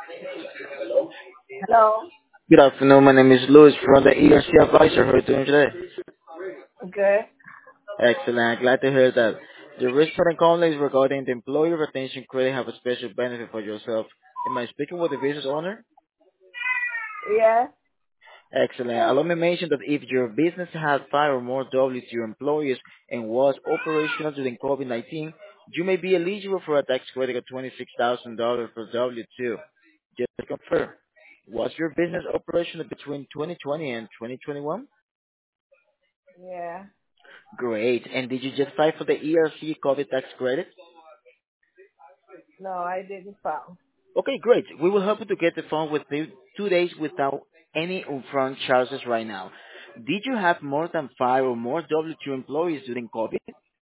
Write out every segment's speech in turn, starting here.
Hello. Good afternoon. My name is Louis from the ERC Advisor. How are you doing today? Good. Excellent. Glad to hear that. The risk for the call is regarding the employee retention credit have a special benefit for yourself. Am I speaking with the business owner? Yes. Excellent. Allow me to mention that if your business has 5 or more W2 employees and was operational during COVID-19, you may be eligible for a tax credit of $26,000 per W2. Just to confirm, was your business operational between 2020 and 2021? Yeah. Great. And did you just file for the ERC COVID tax credit? No, I didn't file. Okay, great. We will help you to get the phone within 2 days without any upfront charges right now. Did you have more than 5 or more W2 employees during COVID?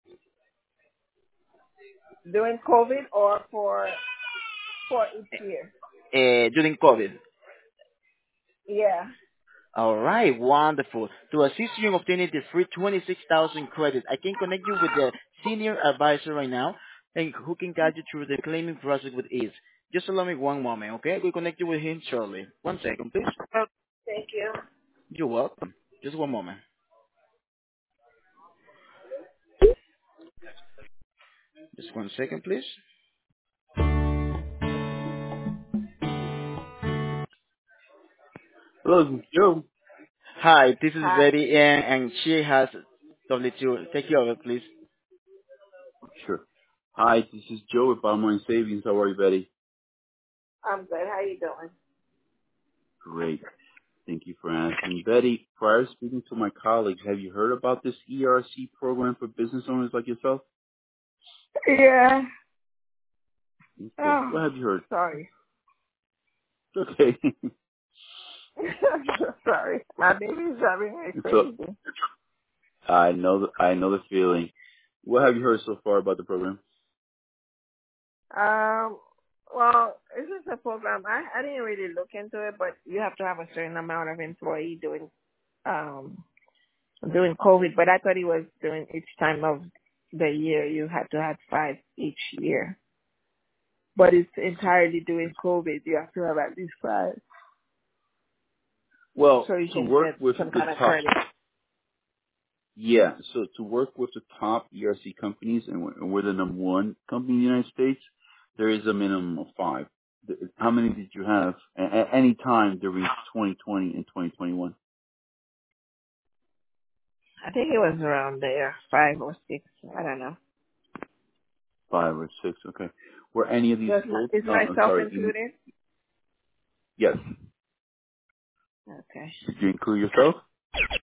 During COVID or for each year? During COVID. Yeah. All right, wonderful. To assist you in obtaining the free 26,000 credit, I can connect you with the senior advisor right now, and who can guide you through the claiming process with ease. Just allow me one moment, okay? We'll connect you with him shortly. One second, please. Okay. Thank you. You're welcome. Just one moment. Just 1 second, please. Hello, this is Joe. Hi, this is Hi. Betty, and she has W2. Take care of it, please. Sure. Hi, this is Joe with Bottom Line Savings. How are you, Betty? I'm good. How you doing? Great. Thank you for asking. Betty, prior to speaking to my colleagues, have you heard about this ERC program for business owners like yourself? Yeah. Okay. Oh, What have you heard? sorry. Okay. Sorry. My baby's driving me So crazy. I know the feeling. What have you heard so far about the program? Um. Well, it's just a program. I didn't really look into it, but you have to have a certain amount of employee um doing COVID. But I thought it was during each time of the year you had to have 5 each year. But it's entirely during COVID. You have to have at least 5, Well, so you to can work get with some the kind of top, credit. yeah. So to work with the top ERC companies, and we're the number one company in the United States, there is a minimum of 5. How many did you have at any time during 2020 and 2021? I think it was around there, 5 or 6. I don't know. 5 or 6. Okay. Were any of these full? Is I'm myself sorry. included? Yes. Okay. Did you include yourself?